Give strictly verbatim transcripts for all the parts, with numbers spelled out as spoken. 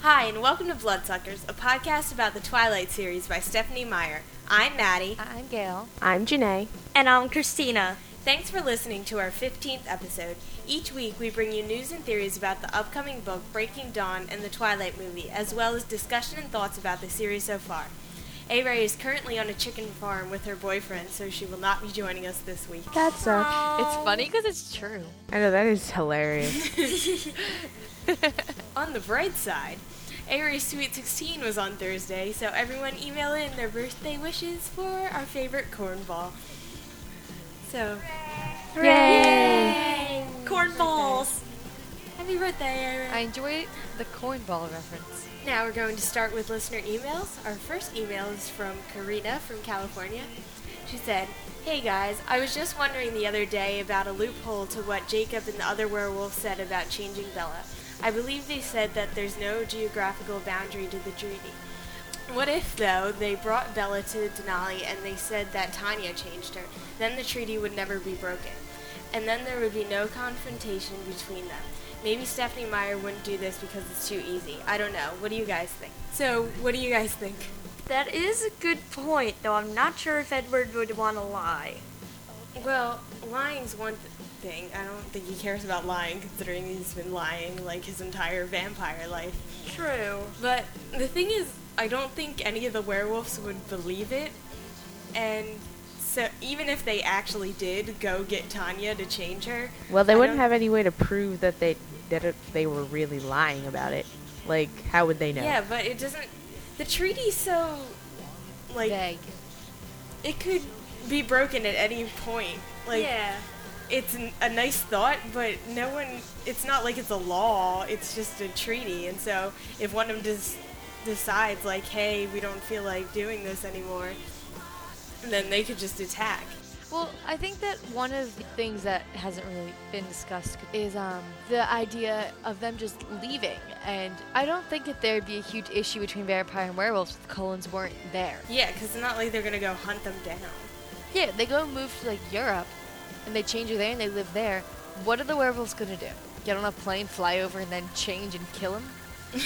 Hi, and welcome to Bloodsuckers, a podcast about the Twilight series by Stephenie Meyer. I'm Maddie. I'm Gail. I'm Janae. And I'm Christina. Thanks for listening to our fifteenth episode. Each week we bring you news and theories about the upcoming book, Breaking Dawn, and the Twilight movie, as well as discussion and thoughts about the series so far. A-Ray is currently on a chicken farm with her boyfriend, so she will not be joining us this week. That sucks. It's funny because it's true. I know, that is hilarious. On the bright side, A-Ray's Sweet sixteen was on Thursday, so everyone email in their birthday wishes for our favorite cornball. So, Hooray! Yay! Cornballs! Happy birthday, A-Ray! I enjoyed the cornball reference. Now we're going to start with listener emails. Our first email is from Karina from California. She said, "Hey guys, I was just wondering the other day about a loophole to what Jacob and the other werewolves said about changing Bella. I believe they said that there's no geographical boundary to the treaty. What if, though, they brought Bella to Denali and they said that Tanya changed her? Then the treaty would never be broken. And then there would be no confrontation between them. Maybe Stephenie Meyer wouldn't do this because it's too easy. I don't know. What do you guys think?" So, what do you guys think? That is a good point, though I'm not sure if Edward would want to lie. Well, lying's one th- thing. I don't think he cares about lying, considering he's been lying, like, his entire vampire life. True. But the thing is, I don't think any of the werewolves would believe it, and so even if they actually did go get Tanya to change her... Well, they I wouldn't don't- have any way to prove that they that it, they were really lying about it. Like, how would they know? Yeah, but it doesn't... The treaty's so, like, Vague. it could be broken at any point. Like, yeah. it's n- a nice thought, but no one, it's not like it's a law, it's just a treaty. And so if one of them just decides, like, hey, we don't feel like doing this anymore, then they could just attack. Well, I think that one of the things that hasn't really been discussed is um, the idea of them just leaving. And I don't think that there'd be a huge issue between vampire and werewolves if the Cullens weren't there. Yeah, because it's not like they're going to go hunt them down. Yeah, they go and move to like Europe, and they change her there, and they live there. What are the werewolves gonna do? Get on a plane, fly over, and then change and kill him?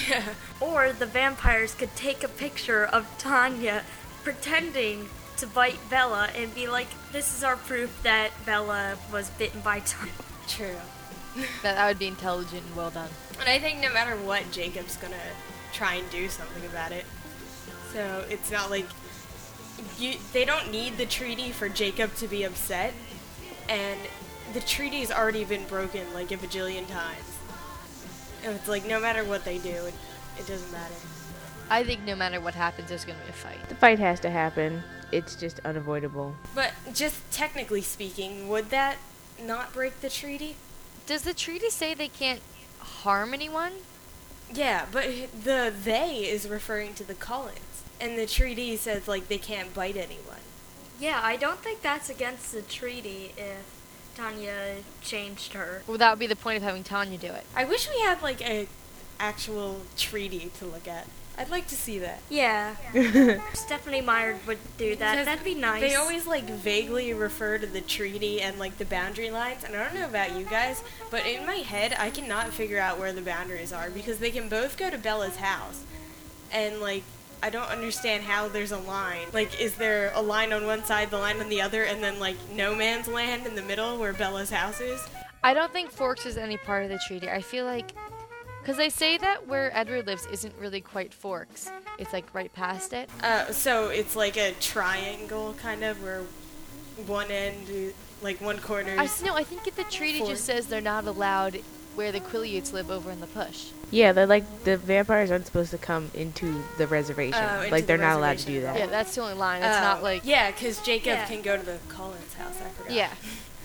Or the vampires could take a picture of Tanya pretending to bite Bella and be like, this is our proof that Bella was bitten by Tanya. True. that, that would be intelligent and well done. And I think no matter what, Jacob's going to try and do something about it. So it's not like... You, they don't need the treaty for Jacob to be upset, and the treaty's already been broken like a bajillion times. And it's like, no matter what they do, it, it doesn't matter. I think no matter what happens, there's gonna be a fight. The fight has to happen. It's just unavoidable. But just technically speaking, would that not break the treaty? Does the treaty say they can't harm anyone? Yeah, but the they is referring to the Cullens, and the treaty says, like, they can't bite anyone. Yeah, I don't think that's against the treaty if Tanya changed her. Well, that would be the point of having Tanya do it. I wish we had, like, a actual treaty to look at. I'd like to see that. Yeah. Stephenie Meyer would do that. Because That'd be nice. They always, like, vaguely refer to the treaty and, like, the boundary lines. And I don't know about you guys, but in my head, I cannot figure out where the boundaries are. Because they can both go to Bella's house. And, like, I don't understand how there's a line. Like, is there a line on one side, the line on the other, and then, like, no man's land in the middle where Bella's house is? I don't think Forks is any part of the treaty. I feel like... Because they say that where Edward lives isn't really quite Forks. It's, like, right past it. Uh, so it's like a triangle, kind of, where one end, like, one corner I is... No, I think the treaty Forks. just says they're not allowed where the Quileutes live over in the Push. Yeah, they're like, the vampires aren't supposed to come into the reservation. Oh, into like, they're the not allowed to do reservation. that. Yeah, that's the only line. It's Oh, not like... Yeah, because Jacob Yeah. can go to the Collins house, I forgot. Yeah.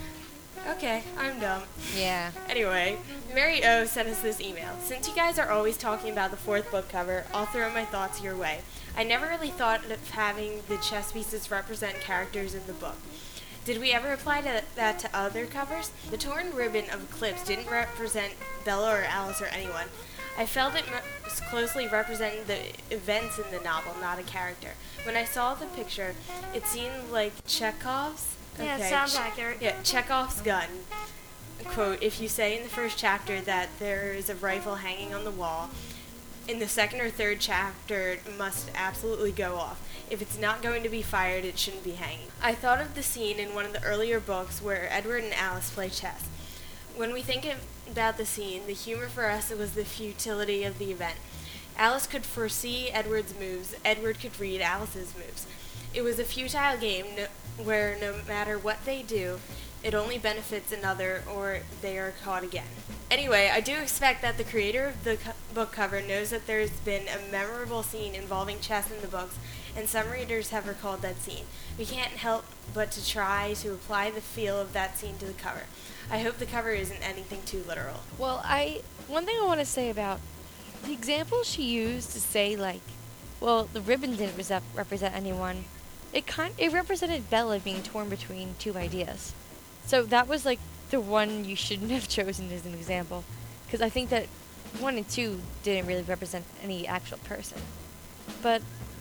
Okay, I'm dumb. Yeah. Anyway, Mary O sent us this email. Since you guys are always talking about the fourth book cover, I'll throw my thoughts your way. I never really thought of having the chess pieces represent characters in the book. Did we ever apply to that to other covers? The torn ribbon of Eclipse didn't represent Bella or Alice or anyone. I felt it most closely represented the events in the novel, not a character. When I saw the picture, it seemed like Chekhov's. Yeah, Okay, sounds Che- accurate. Yeah, Chekhov's gun. Quote, if you say in the first chapter that there is a rifle hanging on the wall, in the second or third chapter must absolutely go off. If it's not going to be fired, it shouldn't be hanging. I thought of the scene in one of the earlier books where Edward and Alice play chess. When we think of, about the scene, the humor for us was the futility of the event. Alice could foresee Edward's moves, Edward could read Alice's moves. It was a futile game no, where no matter what they do, it only benefits another or they are caught again. Anyway, I do expect that the creator of the co- book cover knows that there's been a memorable scene involving chess in the books, and some readers have recalled that scene. We can't help but to try to apply the feel of that scene to the cover. I hope the cover isn't anything too literal. Well, I one thing I want to say about the example she used to say, like, well, the ribbon didn't rese- represent anyone. It kind it represented Bella being torn between two ideas. So that was like the one you shouldn't have chosen as an example, because I think that one and two didn't really represent any actual person. But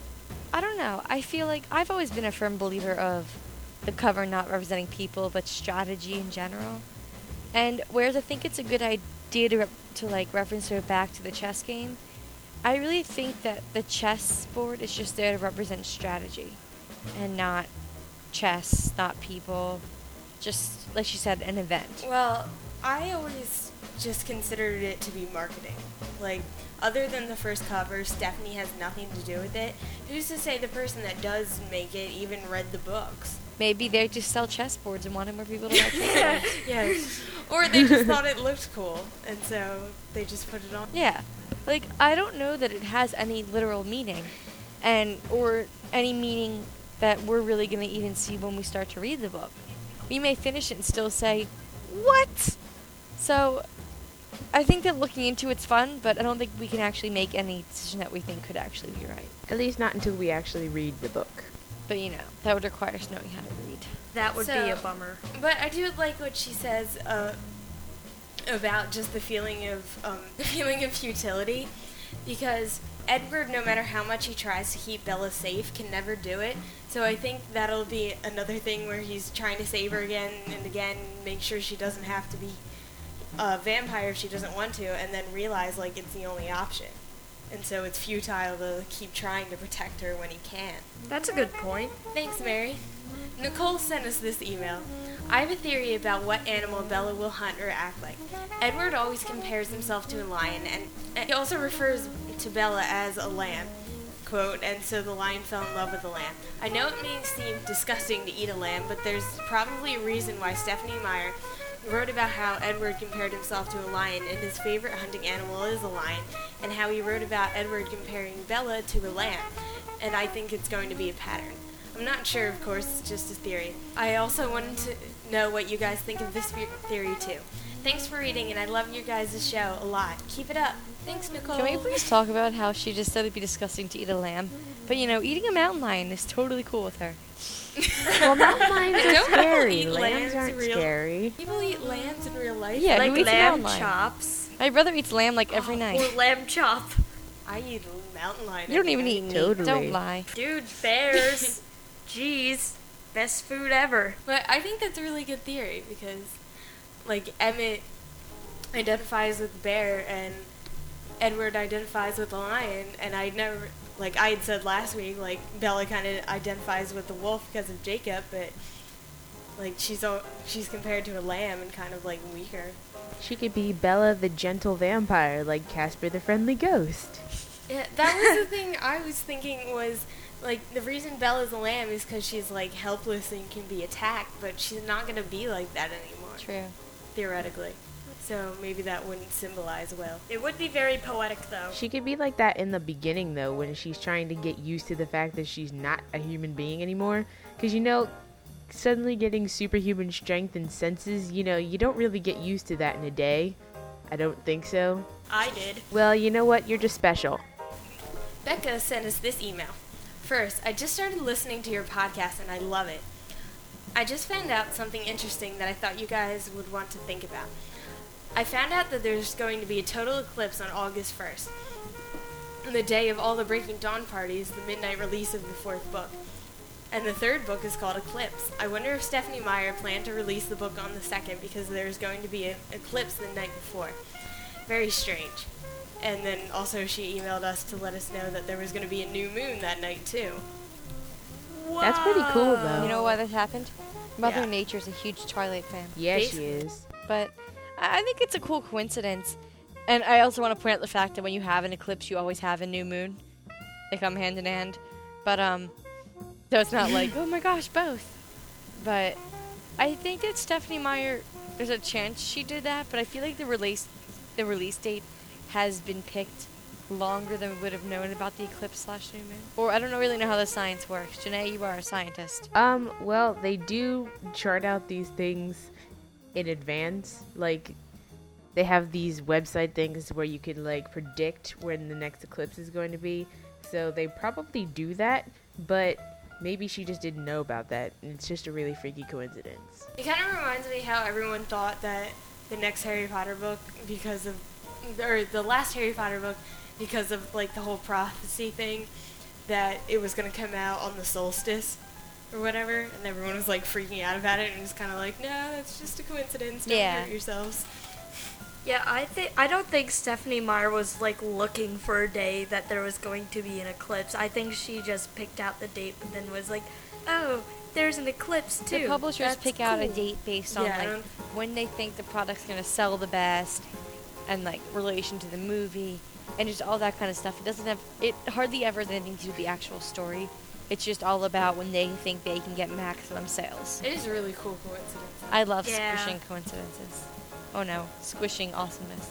I don't know. I feel like I've always been a firm believer of the cover not representing people, but strategy in general. And whereas I think it's a good idea to, rep- to like reference her back to the chess game, I really think that the chess board is just there to represent strategy and not chess, not people. Just, like she said, an event. Well, I always just considered it to be marketing. Like, other than the first cover, Stephanie has nothing to do with it. Who's to say the person that does make it even read the books? Maybe they just sell chessboards and wanted more people to like chessboards. Yeah. Or they just thought it looked cool, and so they just put it on. Yeah. Like, I don't know that it has any literal meaning, and or any meaning that we're really going to even see when we start to read the book. We may finish it and still say, what? So, I think that looking into it's fun, but I don't think we can actually make any decision that we think could actually be right. At least not until we actually read the book. But, you know, that would require us knowing how to read. That would So- be a bummer. But I do like what she says uh, about just the feeling of um, the feeling of futility, because Edward, no matter how much he tries to keep Bella safe, can never do it. So I think that'll be another thing where he's trying to save her again and again, make sure she doesn't have to be a vampire if she doesn't want to, and then realize like it's the only option. And so it's futile to keep trying to protect her when he can't. That's a good point. Thanks, Mary. Nicole sent us this email. I have a theory about what animal Bella will hunt or act like. Edward always compares himself to a lion, and, and he also refers to Bella as a lamb. Quote, and so the lion fell in love with the lamb. I know it may seem disgusting to eat a lamb, but there's probably a reason why Stephanie Meyer wrote about how Edward compared himself to a lion and his favorite hunting animal is a lion, and how he wrote about Edward comparing Bella to a lamb. And I think it's going to be a pattern. I'm not sure, of course, it's just a theory. I also wanted to know what you guys think of this fe- theory, too. Thanks for reading, and I love your guys' show a lot. Keep it up. Thanks, Nicole. Can we please talk about how she just said it'd be disgusting to eat a lamb? But, you know, eating a mountain lion is totally cool with her. Well, mountain lions are Don't scary. eat Lambs lambs aren't real- scary. People eat lambs in real life? Yeah, like who eats a lamb mountain lion? chops My brother eats lamb like every night. or lamb chop. I eat a mountain lion. You don't every even night. eat meat. Totally. Don't lie. Dude, bears. Jeez. Best food ever. But I think that's a really good theory because, like, Emmett identifies with the bear and Edward identifies with the lion, and I never, like I had said last week, like Bella kind of identifies with the wolf because of Jacob, but like she's o- she's compared to a lamb and kind of like weaker. She could be Bella the gentle vampire, like Casper the friendly ghost. Yeah, that was the thing I was thinking was. Like, the reason Bella's a lamb is because she's, like, helpless and can be attacked, but she's not going to be like that anymore. True. Theoretically. So maybe that wouldn't symbolize well. It would be very poetic, though. She could be like that in the beginning, though, when she's trying to get used to the fact that she's not a human being anymore. Because, you know, suddenly getting superhuman strength and senses, you know, you don't really get used to that in a day. I don't think so. I did. Well, you know what? You're just special. Becca sent us this email. First, I just started listening to your podcast and I love it. I just found out something interesting that I thought you guys would want to think about. I found out that there's going to be a total eclipse on August first, the day of all the Breaking Dawn parties, the midnight release of the fourth book. And the third book is called Eclipse. I wonder if Stephanie Meyer planned to release the book on the second because there's going to be an eclipse the night before. Very strange. And then also she emailed us to let us know that there was going to be a new moon that night too. That's pretty cool, though. You know why that happened? Mother Yeah. Nature's a huge Twilight fan. Yeah, she Basically. is. But I I think it's a cool coincidence. And I also want to point out the fact that when you have an eclipse, you always have a new moon. They come hand in hand. But, um, so it's not like, oh my gosh, both. But I think that Stephanie Meyer, there's a chance she did that, but I feel like the release, the release date has been picked longer than we would have known about the eclipse slash new moon. Or I don't know- really know how the science works. Janae, you are a scientist. Um, well, they do chart out these things in advance. Like, they have these website things where you can, like, predict when the next eclipse is going to be. So they probably do that, but maybe she just didn't know about that, and it's just a really freaky coincidence. It kind of reminds me how everyone thought that the next Harry Potter book, because of, or the last Harry Potter book, because of like the whole prophecy thing, that it was going to come out on the solstice or whatever, and everyone was like freaking out about it, and it's kind of like, no, it's just a coincidence, don't Yeah. hurt yourselves. Yeah, I think I don't think Stephanie Meyer was like looking for a day that there was going to be an eclipse. I think she just picked out the date and then was like, "Oh, there's an eclipse too." The publishers That's pick out a cool." date based on Yeah, I like don't- when they think the product's gonna sell the best, and like relation to the movie, and just all that kind of stuff. It doesn't have it hardly ever has anything to do with the actual story. It's just all about when they think they can get maximum sales. It is a really cool coincidence. I love Yeah. squishing coincidences. Oh no, squishing awesomeness.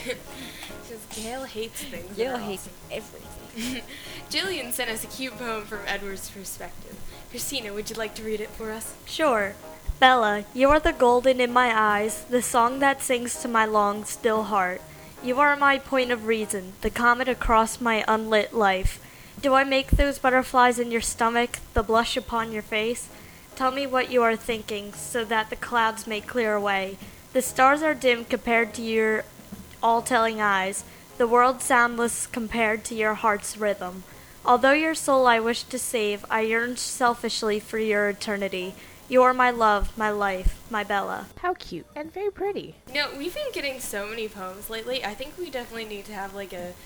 Because Gail hates things. that Gail are hates awesome. everything. Jillian sent us a cute poem from Edward's perspective. Christina, would you like to read it for us? Sure. Bella, you are the golden in my eyes, the song that sings to my long, still heart. You are my point of reason, the comet across my unlit life. Do I make those butterflies in your stomach, the blush upon your face? Tell me what you are thinking, so that the clouds may clear away. The stars are dim compared to your all-telling eyes, the world soundless compared to your heart's rhythm. Although your soul I wish to save, I yearn selfishly for your eternity. You are my love, my life, my Bella. How cute and very pretty. No, we've been getting so many poems lately. I think we definitely need to have like a,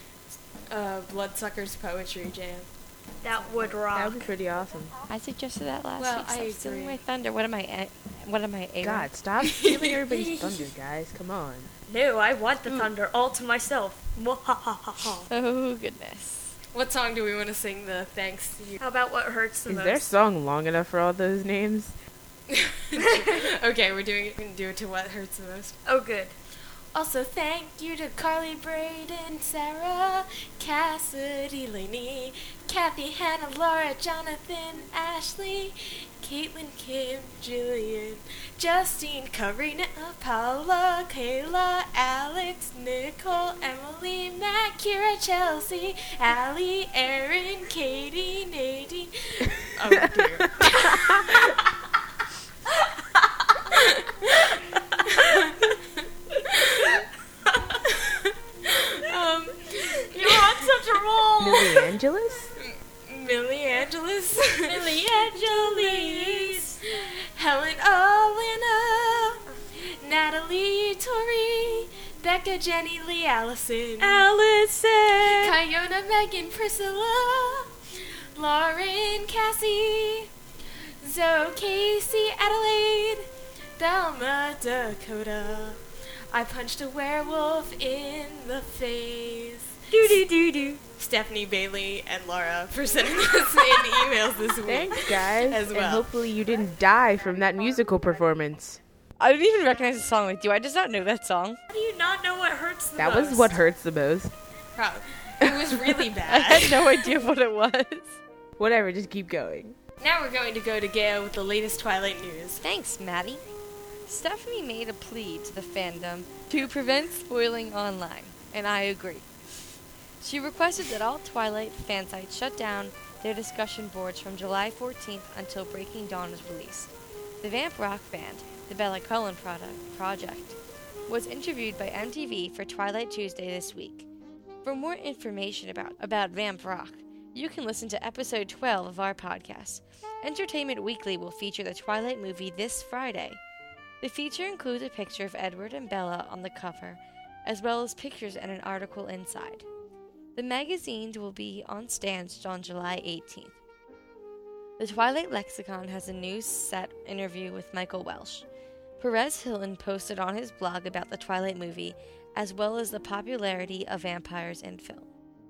a Bloodsuckers poetry jam. That would That rock. would be pretty awesome. I suggested that last Well, week. Stop I stealing agree. my thunder. What am I? a- What am I? A- God, stop stealing everybody's thunder, guys. Come on. No, I want the thunder all to myself. Mwahahaha. Oh goodness. What song do we want to sing the thanks to you? How about what hurts the Is most? their song long enough for all those names? Okay, we're doing it. We can do it to what hurts the most. Oh, good. Also, thank you to Carly, Braden, Sarah, Cassidy, Lainey, Kathy, Hannah, Laura, Jonathan, Ashley, Caitlin, Kim, Jillian, Justine, Karina, Paula, Kayla, Alex, Nicole, Emily, Matt, Kira, Chelsea, Allie, Erin, Katie, Nadine. Oh dear. um, You're on such a roll! Millie Angeles? Millie Angeles, Millie Angelis. Helen Olina, Natalie Tori, Becca, Jenny, Lee, Allison, Allison. Kiona, Megan, Priscilla, Lauren, Cassie, Zoe, Casey, Adelaide, Thelma, Dakota. I punched a werewolf in the face. Do do do do. Stephanie, Bailey, and Laura for sending us in emails this week. Thanks, guys. As And well. hopefully you didn't die from that musical performance. I didn't even recognize the song. Like, do I just not know that song? How do you not know what hurts the That most? was what hurts the most. Probably. It was really I bad. had no idea what it was. Whatever, just keep going. Now we're going to go to Gail with the latest Twilight news. Thanks, Maddie. Stephanie made a plea to the fandom to prevent spoiling online, and I agree. She requested that all Twilight fan sites shut down their discussion boards from July fourteenth until Breaking Dawn is released. The vamp rock band, the Bella Cullen product, Project, was interviewed by M T V for Twilight Tuesday this week. For more information about, about vamp rock, you can listen to episode twelve of our podcast. Entertainment Weekly will feature the Twilight movie this Friday. The feature includes a picture of Edward and Bella on the cover, as well as pictures and an article inside. The magazines will be on stands on July eighteenth. The Twilight Lexicon has a new set interview with Michael Welsh. Perez Hilton posted on his blog about the Twilight movie, as well as the popularity of vampires in film.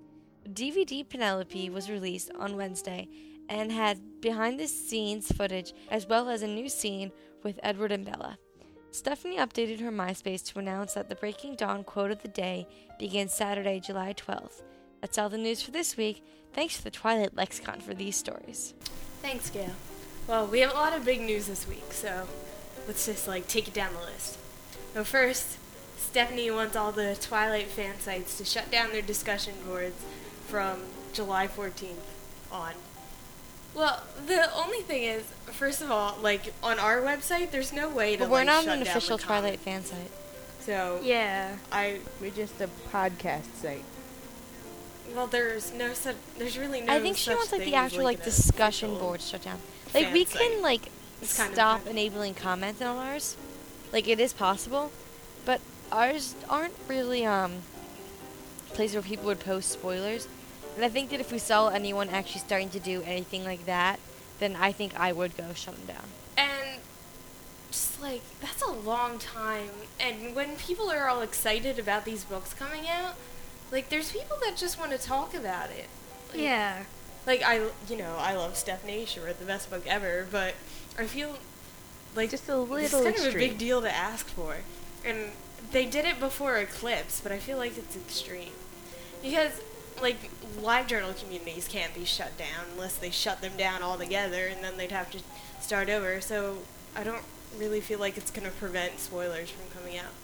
D V D Penelope was released on Wednesday and had behind-the-scenes footage as well as a new scene with Edward and Bella. Stephanie updated her MySpace to announce that the Breaking Dawn quote of the day begins Saturday, July twelfth. That's all the news for this week. Thanks to the Twilight Lexicon for these stories. Thanks, Gail. Well, we have a lot of big news this week, so let's just, like, take it down the list. So first, Stephanie wants all the Twilight fan sites to shut down their discussion boards from July fourteenth on. Well, the only thing is, first of all, like, on our website, there's no way to, But we're like, not shut an down official the Twilight comment. fan site. So, Yeah. I, We're just a podcast site. well, there's no such, there's really no I think she such wants like thing the as, actual like, like an discussion official board shut down. Like fan we site. can like It's kind of stop kind- enabling comments on ours. Like it is possible, but ours aren't really um places where people would post spoilers. And I think that if we saw anyone actually starting to do anything like that, then I think I would go shut them down. And just like that's a long time. And when people are all excited about these books coming out, like there's people that just want to talk about it. Like, Yeah. Like I, you know, I love Stephanie. She wrote the best book ever, but I feel like Just a little it's kind of a extreme. big deal to ask for. And they did it before Eclipse, but I feel like it's extreme because like live journal communities can't be shut down unless they shut them down altogether, and then they'd have to start over. So I don't really feel like it's going to prevent spoilers from coming out.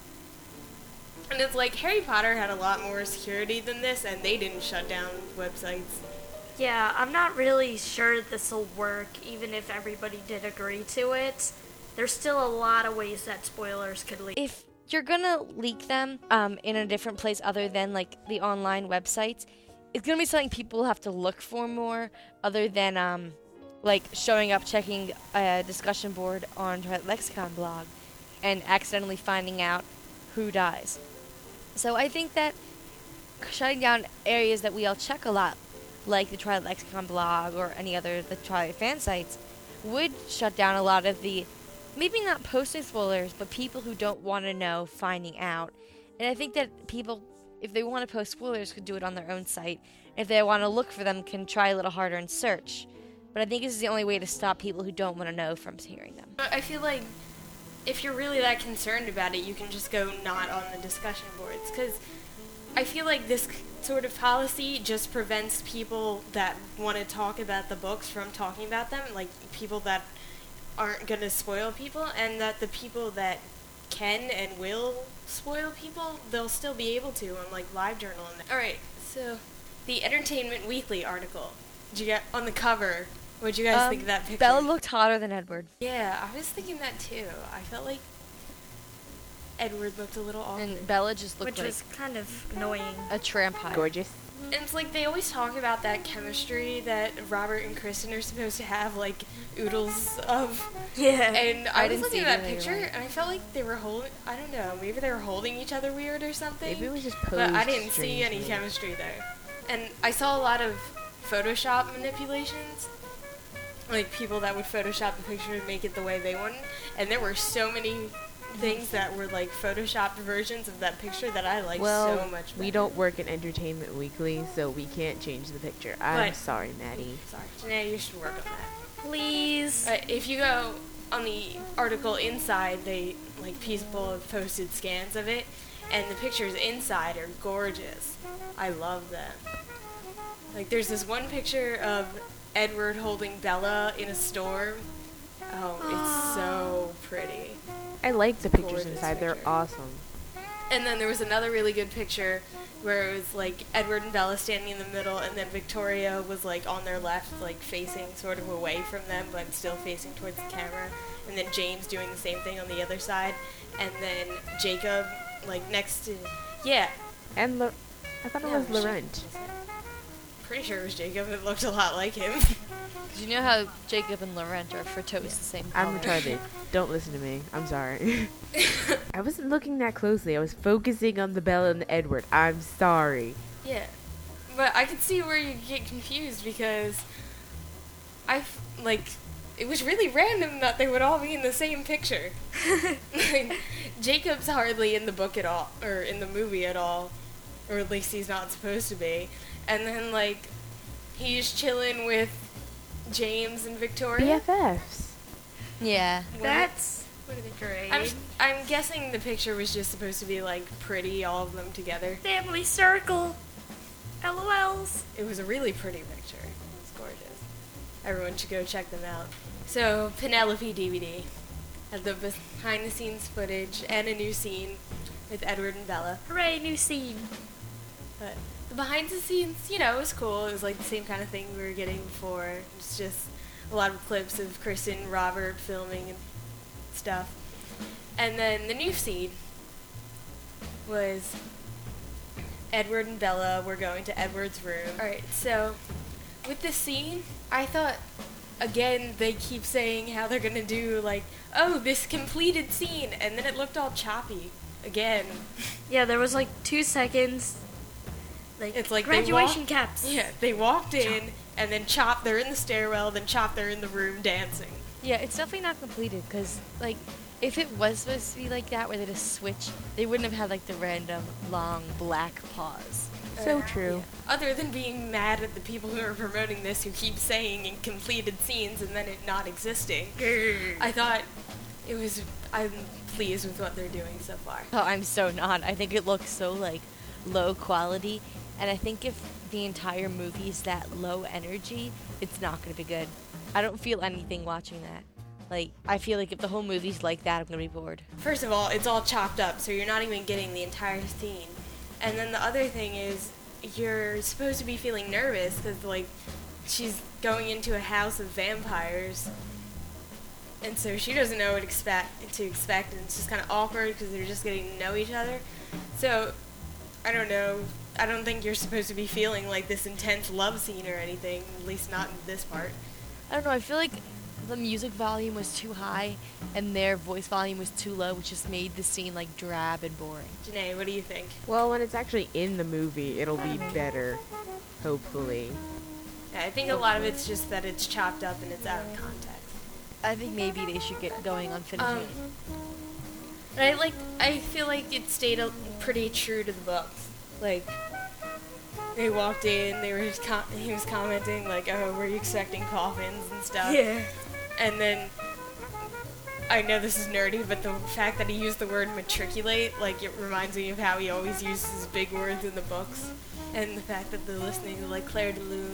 And it's like Harry Potter had a lot more security than this, and they didn't shut down websites. Yeah, I'm not really sure this will work, even if everybody did agree to it. There's still a lot of ways that spoilers could leak. If you're gonna leak them um, in a different place other than like the online websites, it's gonna be something people have to look for more, other than um, like showing up, checking a discussion board on Twilight Lexicon blog, and accidentally finding out who dies. So I think that shutting down areas that we all check a lot, like the Twilight Lexicon blog or any other the Twilight fan sites, would shut down a lot of the, maybe not posting spoilers, but people who don't want to know finding out. And I think that people, if they want to post spoilers, could do it on their own site. If they want to look for them, can try a little harder and search. But I think this is the only way to stop people who don't want to know from hearing them. But I feel like if you're really that concerned about it, you can just go not on the discussion boards. Because I feel like this sort of policy just prevents people that want to talk about the books from talking about them, like people that aren't going to spoil people, and that the people that can and will spoil people, they'll still be able to on like LiveJournal. And Alright, so the Entertainment Weekly article. Did you get on the cover? What'd you guys Um, think of that picture? Bella looked hotter than Edward. Yeah, I was thinking that too. I felt like Edward looked a little awkward. And Bella just looked Which like was kind of annoying. a trampire. Gorgeous. And it's like they always talk about that chemistry that Robert and Kristen are supposed to have, like oodles of. Yeah. And I I, was didn't looking see at that it, you're picture, right. and I felt like they were holding. I don't know. Maybe they were holding each other weird or something. Maybe it was just But I posed didn't see any strangely. chemistry there. And I saw a lot of Photoshop manipulations. Like people that would Photoshop the picture and make it the way they wanted. And there were so many things that were like Photoshopped versions of that picture that I liked Well, so much better. we don't work at Entertainment Weekly, so we can't change the picture. I'm But- sorry, Maddie. Sorry. Janae, you should work on that. Please. Uh, if you go on the article inside, they like people have posted scans of it, and the pictures inside are gorgeous. I love them. Like there's this one picture of Edward holding Bella in a storm. Oh, it's so pretty. I like the pictures Gorgeous inside. They're picture. awesome. And then there was another really good picture where it was like Edward and Bella standing in the middle, and then Victoria was like on their left, like facing sort of away from them, but still facing towards the camera. And then James doing the same thing on the other side, and then Jacob like next to, yeah. And Lo- I thought it Yeah, was she- Laurent. pretty sure it was Jacob. It looked a lot like him. Did you know how Jacob and Laurent are for toast the same I'm color? retarded. Don't listen to me. I'm sorry. I wasn't looking that closely. I was focusing on the Bella and the Edward. I'm sorry. Yeah. But I can see where you get confused because I, f- like, it was really random that they would all be in the same picture. Like, Jacob's hardly in the book at all, or in the movie at all, or at least he's not supposed to be. And then, like, he's chilling with James and Victoria. B F Fs. Yeah. That's What are they? great. I'm, I'm guessing the picture was just supposed to be, like, pretty, all of them together. Family circle. LOLs. It was a really pretty picture. It was gorgeous. Everyone should go check them out. So, Penelope D V D has the behind-the-scenes footage and a new scene with Edward and Bella. Hooray, new scene. But the behind-the-scenes, you know, it was cool. It was like the same kind of thing we were getting before. It's just a lot of clips of Kristen and Robert filming and stuff. And then the new scene was Edward and Bella were going to Edward's room. Alright, so with this scene, I thought, again, they keep saying how they're gonna do, like, oh, this completed scene, and then it looked all choppy again. Yeah, there was like two seconds. Like, It's like they graduation walk- caps. Yeah, they walked in, and then chop, they're in the stairwell, then chop, they're in the room dancing. Yeah, it's definitely not completed because, like, if it was supposed to be like that, where they just switch, they wouldn't have had like the random long black pause. So Uh, true. yeah. Other than being mad at the people who are promoting this who keep saying in completed scenes and then it not existing, I thought it was, I'm pleased with what they're doing so far. Oh, I'm so not. I think it looks so like low quality, and I think if the entire movie is that low energy, it's not going to be good. I don't feel anything watching that. Like, I feel like if the whole movie's like that, I'm going to be bored. First of all, it's all chopped up, so you're not even getting the entire scene. And then the other thing is, you're supposed to be feeling nervous because, like, she's going into a house of vampires, and so she doesn't know what expect to expect, and it's just kind of awkward because they're just getting to know each other. So, I don't know. I don't think you're supposed to be feeling like this intense love scene or anything, at least not in this part. I don't know, I feel like the music volume was too high and their voice volume was too low, which just made the scene like drab and boring. Janae, what do you think? Well, when it's actually in the movie, it'll be better. Hopefully. Yeah, I think a lot of it's just that it's chopped up and it's out of context. I think maybe they should get going on finishing Um, it. And I like. I feel like it stayed a, pretty true to the books. Like, they walked in, they were com- he was commenting like, "Oh, were you expecting coffins and stuff?" Yeah. And then I know this is nerdy, but the fact that he used the word matriculate, like, it reminds me of how he always uses big words in the books, and the fact that they're listening to like Claire de Lune.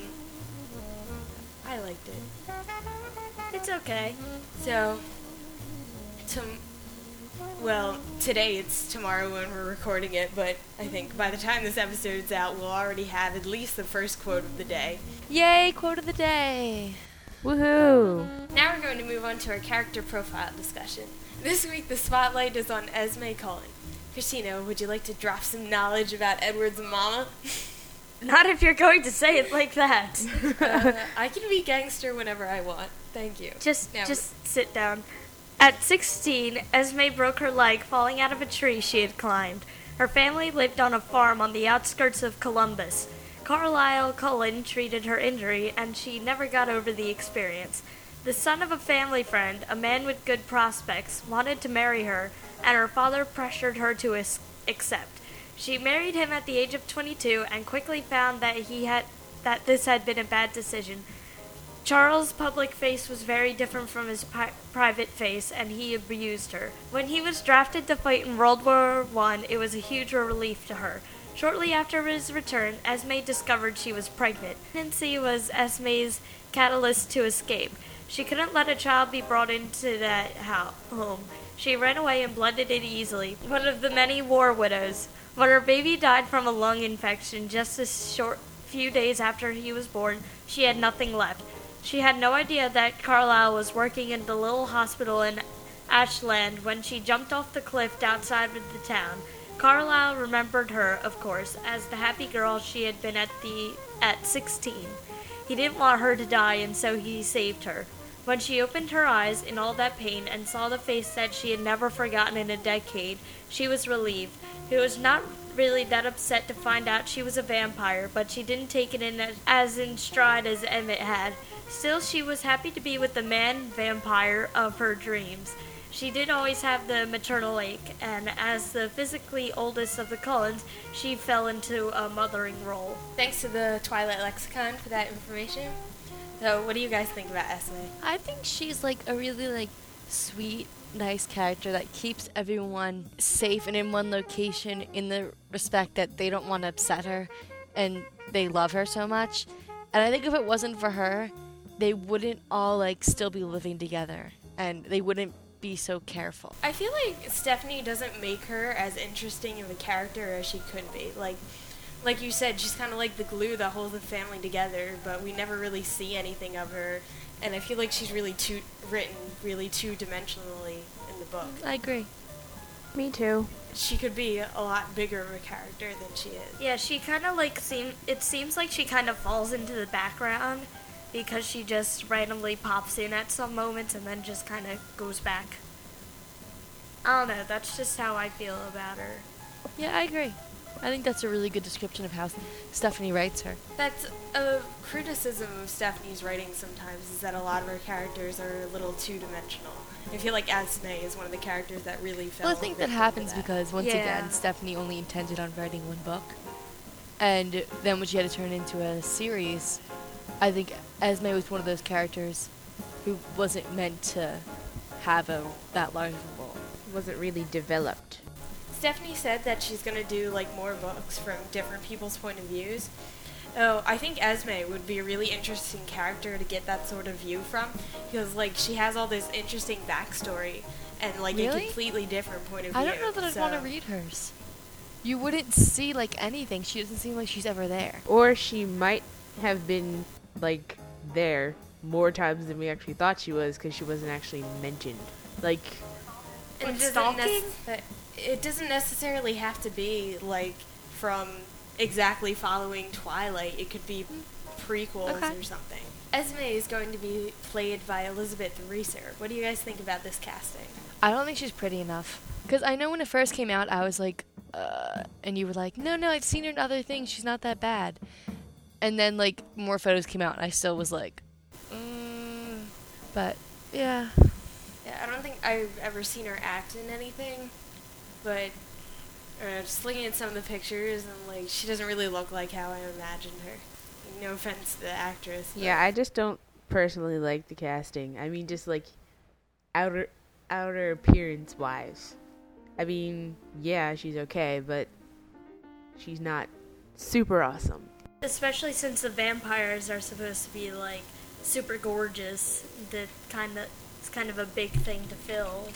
I liked it. It's okay. So, tom- well, today it's tomorrow when we're recording it, but I think by the time this episode's out, we'll already have at least the first quote of the day. Yay, quote of the day! Woohoo! Now we're going to move on to our character profile discussion. This week, the spotlight is on Esme Cullen. Christina, would you like to drop some knowledge about Edward's mama? Not if you're going to say it like that. uh, I can be gangster whenever I want. Thank you. Just, Now- just sit down. At sixteen, Esme broke her leg falling out of a tree she had climbed. Her family lived on a farm on the outskirts of Columbus. Carlisle Cullen treated her injury, and she never got over the experience. The son of a family friend, a man with good prospects, wanted to marry her, and her father pressured her to as- accept. She married him at the age of twenty-two and quickly found that he had that this had been a bad decision. Charles' public face was very different from his pri- private face, and he abused her. When he was drafted to fight in World War One, it was a huge relief to her. Shortly after his return, Esme discovered she was pregnant. Pregnancy was Esme's catalyst to escape. She couldn't let a child be brought into that ho- home. She ran away and blended in easily, one of the many war widows. When her baby died from a lung infection just a short few days after he was born, she had nothing left. She had no idea that Carlisle was working in the little hospital in Ashland when she jumped off the cliff outside of the town. Carlisle remembered her, of course, as the happy girl she had been at the at sixteen. He didn't want her to die, and so he saved her. When she opened her eyes in all that pain and saw the face that she had never forgotten in a decade, she was relieved. She was not really that upset to find out she was a vampire, but she didn't take it in as, as in stride as Emmett had. Still, she was happy to be with the man vampire of her dreams. She did always have the maternal ache, and as the physically oldest of the Cullens, she fell into a mothering role. Thanks to the Twilight Lexicon for that information. So, what do you guys think about Esme? I think she's like a really like sweet, nice character that keeps everyone safe and in one location in the respect that they don't want to upset her and they love her so much. And I think if it wasn't for her, they wouldn't all like still be living together and they wouldn't be so careful. I feel like Stephanie doesn't make her as interesting of a character as she could be. Like, like you said, she's kind of like the glue that holds the family together, but we never really see anything of her. And I feel like she's really two written really two-dimensionally in the book. I agree. Me too. She could be a lot bigger of a character than she is. Yeah, she kind of like seem. It seems like she kind of falls into the background because she just randomly pops in at some moments and then just kind of goes back. I don't know. That's just how I feel about her. Yeah, I agree. I think that's a really good description of how Stephanie writes her. That's a criticism of Stephanie's writing sometimes, is that a lot of her characters are a little two-dimensional. I feel like Esme is one of the characters that really fell Well, I think that victim to happens that. because, once Yeah. again, Stephanie only intended on writing one book. And then when she had to turn it into a series, I think Esme was one of those characters who wasn't meant to have a that large of a role. Wasn't really developed. Stephanie said that she's going to do like more books from different people's point of views. Oh, I think Esme would be a really interesting character to get that sort of view from, because like she has all this interesting backstory and like Really? a completely different point of view. I don't know that I'd so. want to read hers. You wouldn't see like anything. She doesn't seem like she's ever there. Or she might have been, like, there more times than we actually thought she was because she wasn't actually mentioned. Like, And With it doesn't, stalking? nec- it doesn't necessarily have to be like from exactly following Twilight. It could be prequels Okay. or something. Esme is going to be played by Elizabeth Reeser. What do you guys think about this casting? I don't think she's pretty enough. Because I know when it first came out, I was like, uh, and you were like, no, no, I've seen her in other things. She's not that bad. And then, like, more photos came out, and I still was like, mm. But, yeah. Yeah, I don't think I've ever seen her act in anything, but uh, just looking at some of the pictures, and like she doesn't really look like how I imagined her. No offense to the actress. but- yeah, I just don't personally like the casting. I mean, just like outer outer appearance wise. I mean, yeah, she's okay, but she's not super awesome. Especially since the vampires are supposed to be like super gorgeous. That kind of it's kind of a big thing to fill,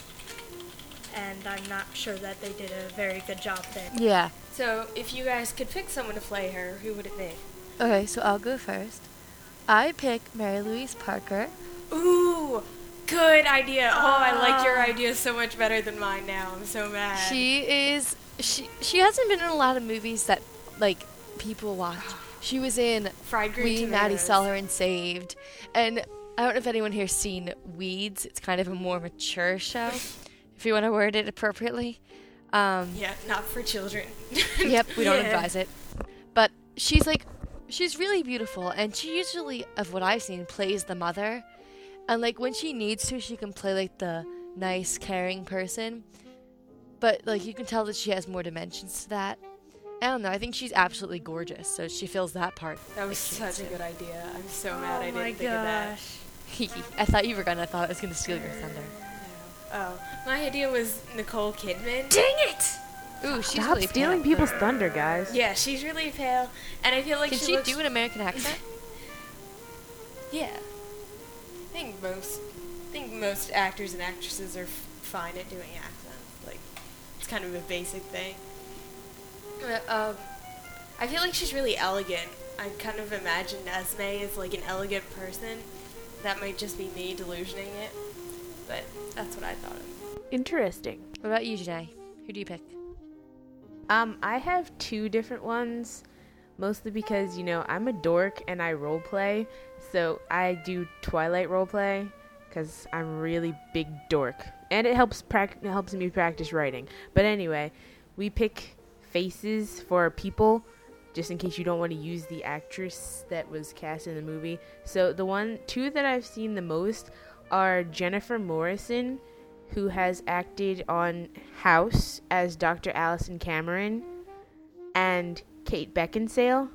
and I'm not sure that they did a very good job there. Yeah. So, if you guys could pick someone to play her, who would it be? Okay, so I'll go first. I pick Mary Louise Parker. Ooh, good idea. Oh, I like your Ah. idea so much better than mine now. I'm so mad. She is she she hasn't been in a lot of movies that like people watch. She was in Fried green We, Maddie tomatoes. Saw Her and Saved. And I don't know if anyone here's seen Weeds. It's kind of a more mature show, if you want to word it appropriately. Um, Yeah, not for children. yep, we don't Yeah. advise it. But she's like, she's really beautiful, and she usually, of what I've seen, plays the mother. And like when she needs to, she can play like the nice, caring person. But like you can tell that she has more dimensions to that. I don't know. I think she's absolutely gorgeous, so she fills that part. That was she such a needs good idea. I'm so mad I Oh didn't my think of that. gosh. to. I thought you were gonna. I thought I was gonna steal your thunder. Oh, my idea was Nicole Kidman. Dang it! Ooh, she's Stop really stealing pale. people's thunder, guys. Yeah, she's really pale, and I feel like Can she, she looks, do an American accent? Yeah, I think most, I think most actors and actresses are f- fine at doing accents. Like, it's kind of a basic thing. Uh, um, I feel like she's really elegant. I kind of imagined Esme as like an elegant person. That might just be me delusioning it, but that's what I thought of. Interesting. What about you, Janae? Who do you pick? Um, I have two different ones. mostly because, you know, I'm a dork and I role play, so I do Twilight role play because I'm really big dork, and it helps prac- it helps me practice writing. But anyway, we pick faces for people just in case you don't want to use the actress that was cast in the movie. So the one two that I've seen the most are Jennifer Morrison, who has acted on House as Doctor Allison Cameron, and Kate Beckinsale,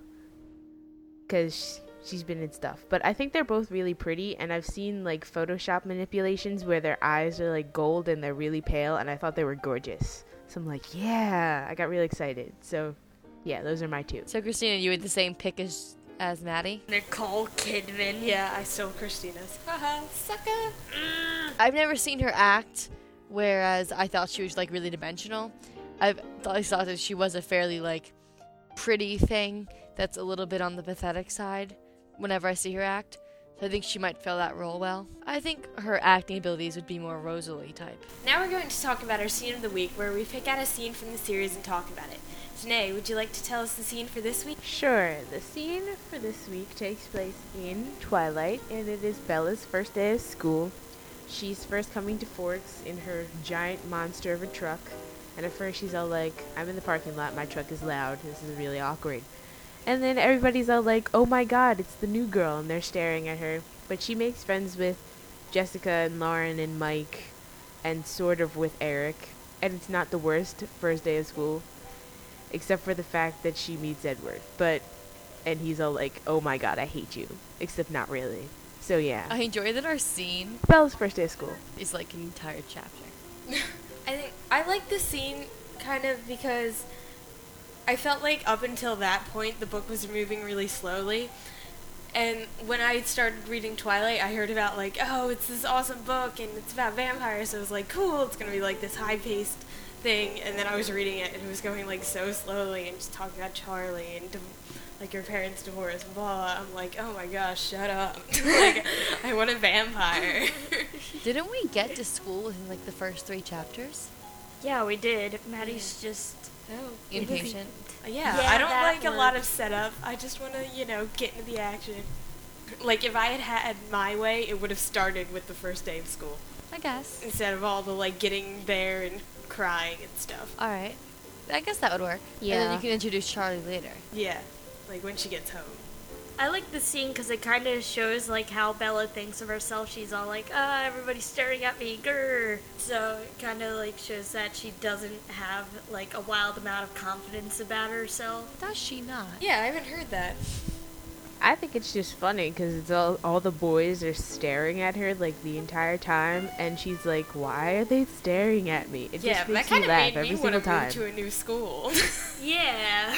because she's been in stuff. But I think they're both really pretty, and I've seen like Photoshop manipulations where their eyes are like gold and they're really pale, and I thought they were gorgeous. So I'm like, yeah, I got really excited. So yeah, those are my two. So Christina, you had the same pick as as Maddie? Nicole Kidman. Yeah, I stole Christina's. Haha, sucker. I've never seen her act, whereas I thought she was like really dimensional. I've always thought that she was a fairly like pretty thing that's a little bit on the pathetic side whenever I see her act. So I think she might fill that role well. I think her acting abilities would be more Rosalie type. Now we're going to talk about our scene of the week, where we pick out a scene from the series and talk about it. Janae, would you like to tell us the scene for this week? Sure. The scene for this week takes place in Twilight, and it is Bella's first day of school. She's first coming to Forks in her giant monster of a truck, and at first she's all like, I'm in the parking lot, my truck is loud, this is really awkward. And then everybody's all like, oh my god, it's the new girl, and they're staring at her. But she makes friends with Jessica and Lauren and Mike, and sort of with Eric, and it's not the worst first day of school, except for the fact that she meets Edward. But, and he's all like, oh my god, I hate you. Except not really. So yeah. I enjoy that our scene Bella's first day of school. is like an entire chapter. I think I like this scene kind of because I felt like up until that point the book was moving really slowly. And when I started reading Twilight, I heard about like, oh, it's this awesome book and it's about vampires. So I was like, cool, it's going to be like this high-paced thing. And then I was reading it and it was going like so slowly and just talking about Charlie and like your parents' divorce and blah, blah. I'm like, oh my gosh, shut up. Like, I want a vampire. Didn't we get to school within like the first three chapters? Yeah, we did. Maddie's just Oh, Impatient. Yeah, Yeah, I don't that like a lot of works. setup. I just want to, you know, get into the action. Like, if I had had my way, it would have started with the first day of school. I guess. Instead of all the, like, getting there and crying and stuff. All right. I guess that would work. And then Yeah. you can introduce Charlie later. Yeah, like when she gets home. I like the scene because it kind of shows like how Bella thinks of herself. She's all like, ah, everybody's staring at me, grr. So it kind of like shows that she doesn't have like a wild amount of confidence about herself. Does she not? Yeah, I haven't heard that. I think it's just funny because it's all all the boys are staring at her like the entire time, and she's like, "Why are they staring at me?" It Yeah, just that makes kind me of laugh made every me want single to move time. to a new school. Yeah.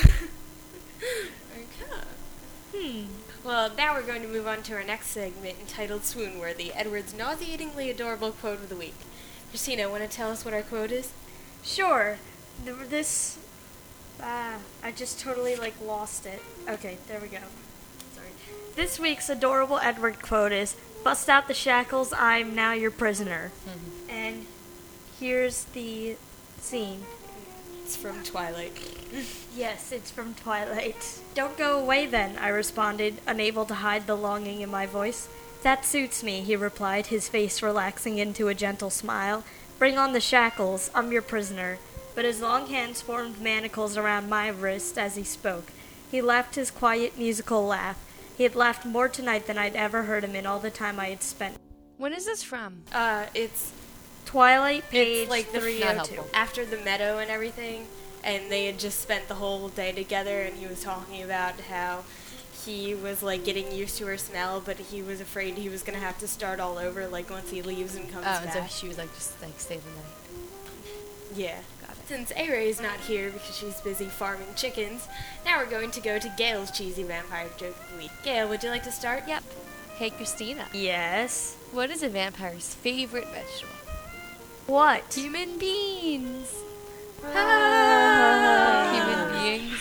Okay. Hmm. Well, now we're going to move on to our next segment entitled Swoonworthy, Edward's nauseatingly adorable quote of the week. Christina, want to tell us what our quote is? Sure. Th- This. Ah, I just totally like lost it. Okay, there we go. Sorry. This week's adorable Edward quote is, "Bust out the shackles, I'm now your prisoner." And here's the scene. It's from Twilight. Yes, it's from Twilight. "Don't go away then," I responded, unable to hide the longing in my voice. "That suits me," he replied, his face relaxing into a gentle smile. "Bring on the shackles, I'm your prisoner." But his long hands formed manacles around my wrist as he spoke. He laughed his quiet, musical laugh. He had laughed more tonight than I'd ever heard him in all the time I had spent. When is this from? Uh, it's Twilight, page it's like the three Not oh two. helpful. after the meadow and everything, and they had just spent the whole day together, and he was talking about how he was like getting used to her smell, but he was afraid he was gonna have to start all over like once he leaves and comes Oh, and back. so she was like just like stay the night. Yeah. Got it. Since A-Ray's not here because she's busy farming chickens, now we're going to go to Gail's cheesy vampire joke of the week. Gail, would you like to start? Yep. Hey Christina, Yes? what is a vampire's favorite vegetable? What? Human beings. Ah. Human beings.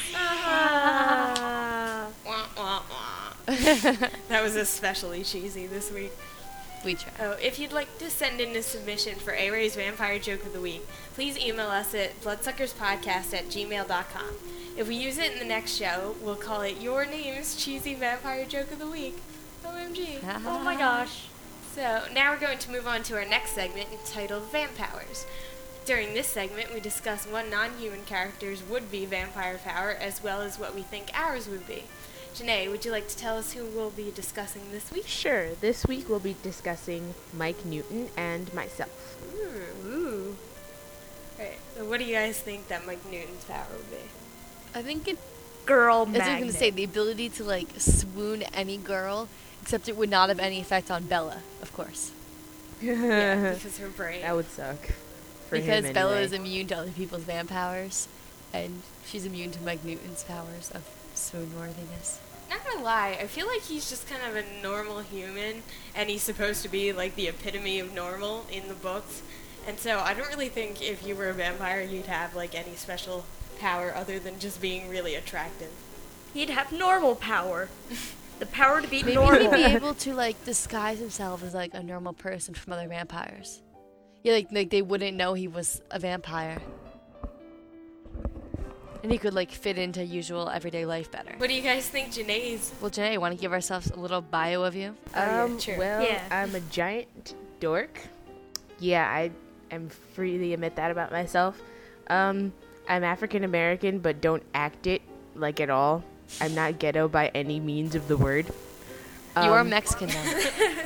Ah. Wah, wah, wah. That was especially cheesy this week. We try. Oh, if you'd like to send in a submission for A-Ray's Vampire Joke of the Week, please email us at bloodsuckerspodcast at gmail dot com. If we use it in the next show, we'll call it Your Name's Cheesy Vampire Joke of the Week. O M G. Oh my gosh. So, now we're going to move on to our next segment entitled Vampowers. During this segment, we discuss what non-human characters would be vampire power, as well as what we think ours would be. Janae, would you like to tell us who we'll be discussing this week? Sure. This week we'll be discussing Mike Newton and myself. Ooh. Ooh. Alright, so what do you guys think that Mike Newton's power would be? I think it, Girl as I was magnet. going to say, the ability to, like, swoon any girl, except it would not have any effect on Bella, of course. Yeah, because her brain. That would suck. For Because him Bella anyway. is immune to other people's vamp powers, and she's immune to Mike Newton's powers of swoon-worthiness. Not gonna lie, I feel like he's just kind of a normal human, and he's supposed to be like the epitome of normal in the books. And so I don't really think if you were a vampire, you'd have like any special power other than just being really attractive. He'd have normal power. The power to be Maybe normal. he'd be able to, like, disguise himself as, like, a normal person from other vampires. Yeah, like, like they wouldn't know he was a vampire. And he could, like, fit into usual everyday life better. What do you guys think Janae's? Well, Janae, want to give ourselves a little bio of you? Oh, yeah, Um, sure. well, Yeah. I'm a giant dork. Yeah, I am free to admit that about myself. Um, I'm African American, but don't act it, like, at all. I'm not ghetto by any means of the word. you are Um, Mexican now.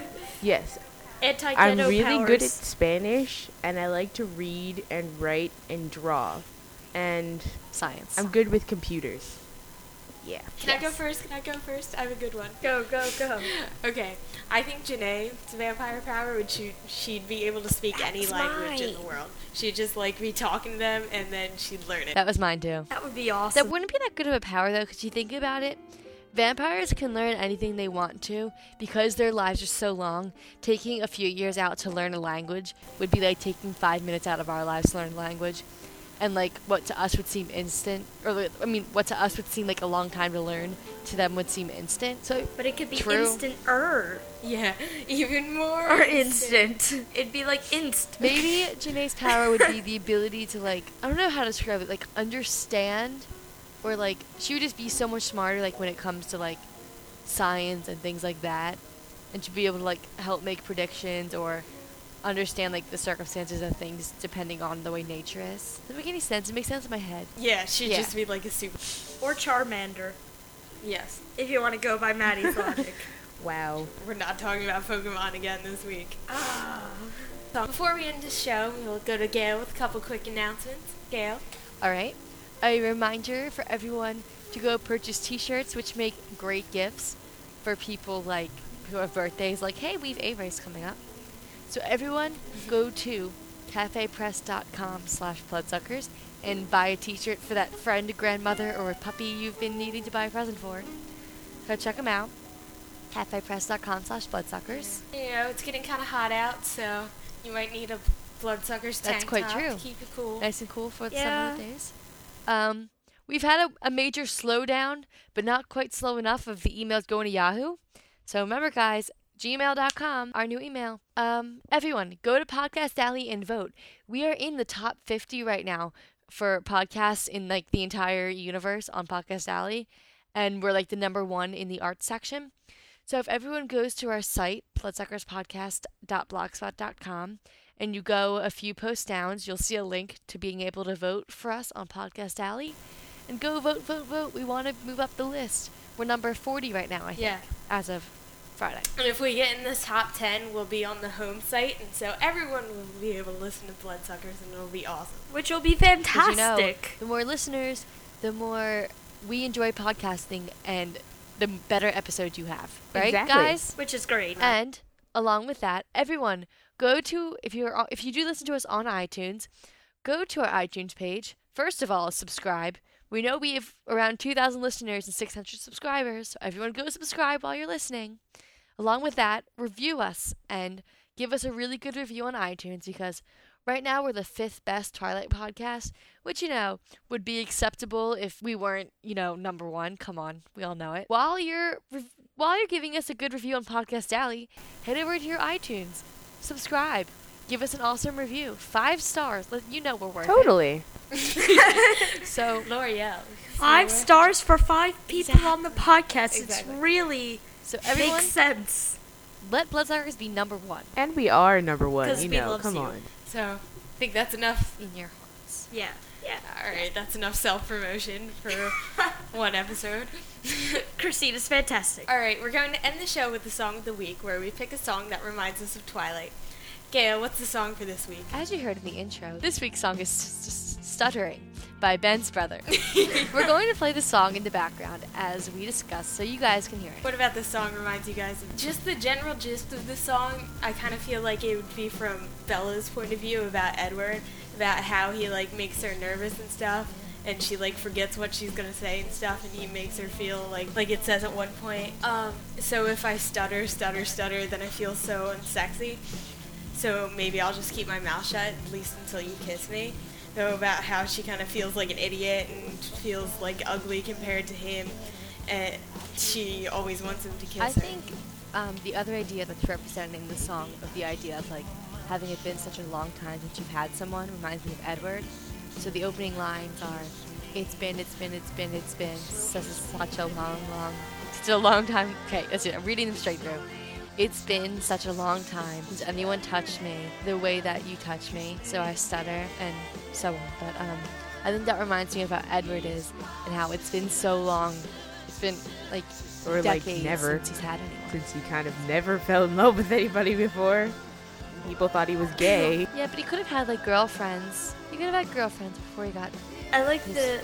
Yes, Anti-ghetto I'm really powers. good at Spanish, and I like to read and write and draw. And Science. I'm good with computers. Yeah. Can I go first? Can I go first? I have a good one. Go, go, go. Okay, I think Janae's vampire power would she, she'd be able to speak any That's language in the mine. world. She'd just like be talking to them, and then she'd learn it. that was mine, too. That would be That awesome. wouldn't be that good of a power, though, because you think about it. Vampires can learn anything they want to because their lives are so long. Taking a few years out to learn a language would be like taking five minutes out of our lives to learn a language. And, like, what to us would seem instant, or, like, I mean, what to us would seem like a long time to learn, to them would seem instant. So, But it could be True. instant-er. Yeah, even more. Or instant. It'd be like inst. maybe Janae's power would be the ability to, like, I don't know how to describe it, like, understand, or, like, she would just be so much smarter, like, when it comes to, like, science and things like that. And she'd be able to, like, help make predictions or understand, like, the circumstances of things depending on the way nature is. Does that make any sense? It makes sense in my head. Yeah, she'd Yeah. just be like a super. Or Charmander. Yes. If you want to go by Maddie's logic. Wow. We're not talking about Pokemon again this week. Ah. So before we end the show, we'll go to Gail with a couple quick announcements. Gail? All right. A reminder for everyone to go purchase T-shirts, which make great gifts for people like who have birthdays. Like, hey, we have A-Race coming up. So everyone, go to cafepress.com slash bloodsuckers and buy a T-shirt for that friend, grandmother, or puppy you've been needing to buy a present for. So check them out. cafepress.com slash bloodsuckers. You know, it's getting kind of hot out, so you might need a Bloodsuckers tank That's quite top true. to keep it cool. Nice and cool for the Yeah. summer days. Um, we've had a, a major slowdown, but not quite slow enough of the emails going to Yahoo. So remember, guys, gmail dot com, our new email. Um, everyone, go to Podcast Alley and vote. We are in the top fifty right now for podcasts in like the entire universe on Podcast Alley, and we're like the number one in the arts section. So if everyone goes to our site, bloodsuckerspodcast dot blogspot dot com, and you go a few posts down, you'll see a link to being able to vote for us on Podcast Alley. And go vote, vote, vote. We want to move up the list. We're number forty right now, I think, Yeah. as of Friday. And if we get in this top ten, we'll be on the home site, and so everyone will be able to listen to Bloodsuckers, and it'll be awesome. Which will be 'Cause fantastic. you know, the more listeners, the more we enjoy podcasting, and the better episodes you have. Right, Exactly. guys? Which is great. And along with that, everyone go to if you're if you do listen to us on iTunes, go to our iTunes page. First of all, subscribe. We know we have around two thousand listeners and six hundred subscribers. So everyone go subscribe while you're listening. Along with that, review us and give us a really good review on iTunes because right now we're the fifth best Twilight podcast, which, you know, would be acceptable if we weren't, you know, number one. Come on, we all know it. While you're re- while you're giving us a good review on Podcast Alley, head over to your iTunes, subscribe, give us an awesome review, five stars. Let you know we're worth Totally. it. So L'Oreal. Five stars for five people Exactly. on the podcast. Exactly. It's really so everyone, makes sense. let Bloodsuckers be number one And we are number one, 'Cause you we know, loves come you. on. So, I think that's enough. in your hearts. Yeah. Yeah. All right, that's enough self-promotion for one episode. Christina's fantastic. All right, we're going to end the show with the song of the week, where we pick a song that reminds us of Twilight. Gail, what's the song for this week? As you heard in the intro, this week's song is s- s- Stuttering by Ben's brother. We're going to play the song in the background as we discuss so you guys can hear it. What about this song reminds you guys of just the general gist of the song? I kind of feel like it would be from Bella's point of view about Edward, about how he like makes her nervous and stuff, and she like forgets what she's gonna say and stuff, and he makes her feel like like it says at one point. Um, so if I stutter, stutter, stutter, then I feel so unsexy. So maybe I'll just keep my mouth shut at least until you kiss me. So about how she kind of feels like an idiot and feels like ugly compared to him, and she always wants him to kiss I her. think um, the other idea that's representing the song of the idea of like having it been such a long time since you've had someone reminds me of Edward. So the opening lines are, "It's been, it's been, it's been, it's been such, such a long, long, such a long time." Okay, that's it. I'm reading them straight through. It's been such a long time since anyone touched me the way that you touch me, so I stutter and so on. But um, I think that reminds me of how Edward is and how it's been so long. It's been like Or like decades never, since he's had anyone. since he kind of never fell in love with anybody before. People thought he was gay. Yeah, but he could have had like girlfriends. He could have had girlfriends before he got I like his. the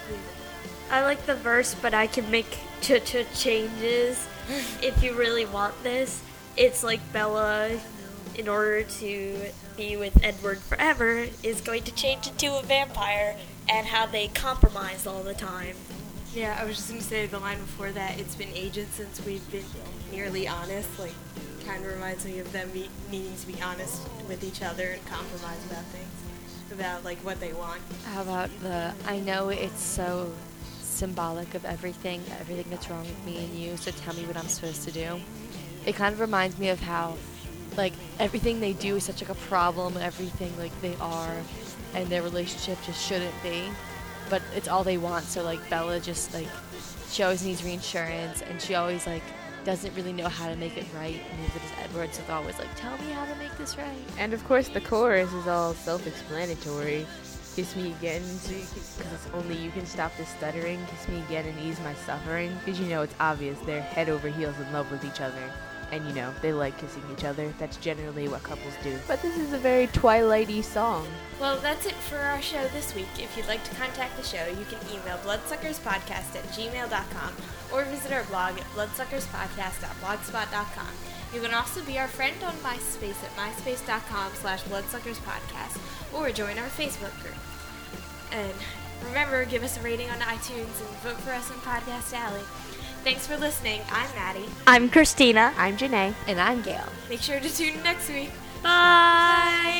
I like the verse, but I can make ch ch changes if you really want this. It's like Bella, in order to be with Edward forever, is going to change into a vampire, and how they compromise all the time. Yeah, I was just gonna say the line before that. It's been ages since we've been nearly honest. Like, kind of reminds me of them be, needing to be honest with each other and compromise about things, about like what they want. How about the? I know it's so symbolic of everything, everything that's wrong with me and you. So tell me what I'm supposed to do. It kind of reminds me of how, like, everything they do is such like a problem. Everything like they are, and their relationship just shouldn't be. But it's all they want. So like Bella just like, she always needs reinsurance, and she always like doesn't really know how to make it right. Neither does Edward. So it's always like, tell me how to make this right. And of course, the chorus is all self-explanatory. Kiss me again, because it's only you can stop the stuttering. Kiss me again and ease my suffering. Because you know it's obvious they're head over heels in love with each other. And you know, they like kissing each other. That's generally what couples do. But this is a very Twilight-y song. Well, that's it for our show this week. If you'd like to contact the show, you can email bloodsuckerspodcast at gmail dot com or visit our blog at bloodsuckerspodcast dot blogspot dot com. You can also be our friend on MySpace at myspace dot com slash bloodsuckerspodcast or join our Facebook group. And remember, give us a rating on iTunes and vote for us on Podcast Alley. Thanks for listening. I'm Maddie. I'm Christina. I'm Janae. And I'm Gail. Make sure to tune in next week. Bye.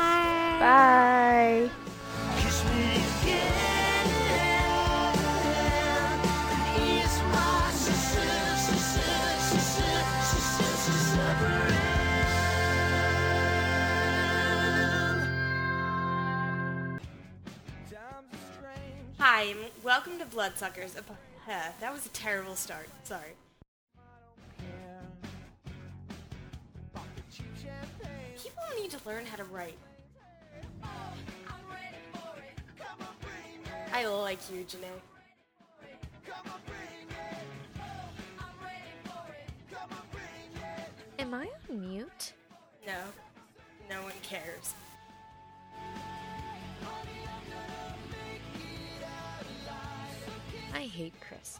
Bye. Kiss me again. It's my sister, sister, sister, sister, sister. Hi, and welcome to Bloodsuckers. Uh, that was a terrible start. Sorry. People need to learn how to write. I like you, Janae. Am I on mute? No, no one cares. I hate Chris.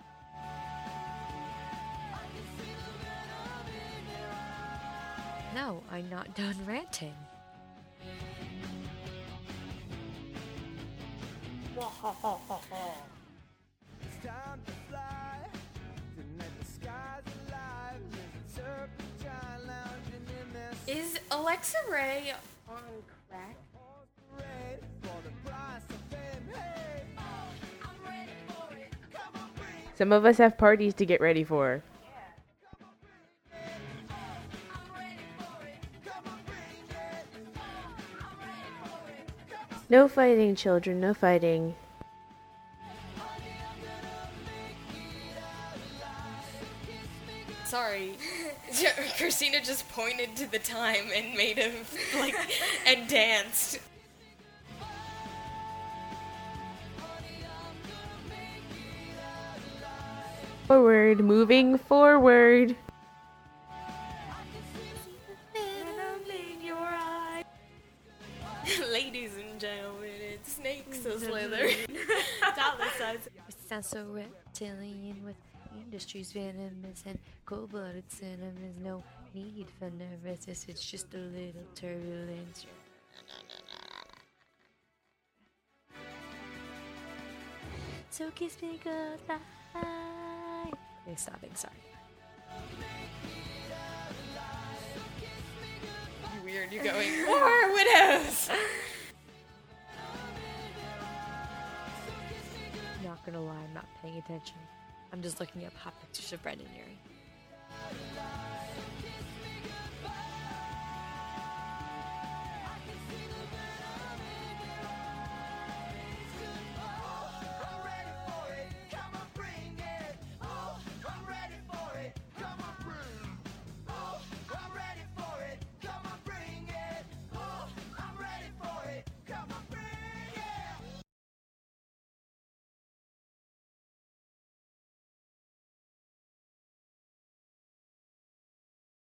No, I'm not done ranting. It's time to fly. Tonight the sky's alive. There's a serpentine lounging in their Is Alexa Ray on crack? parade for the price of fame. Hey, I'm ready for it. Come on, bring Some of us have parties to get ready for. No fighting, children, no fighting. Sorry. Christina just pointed to the time and made him, like, and danced. Forward, moving forward. Ladies and gentlemen, it's Snakes of Slither. Dollar signs. It sounds so reptilian with industry's venomous and cold-blooded cinema. There's no need for nervousness. It's just a little turbulence. So kiss me goodbye. Okay, stopping. Sorry. Weird, you're going, War Widows! Not gonna lie, I'm not paying attention. I'm just looking up hot pictures of Brendan Urie.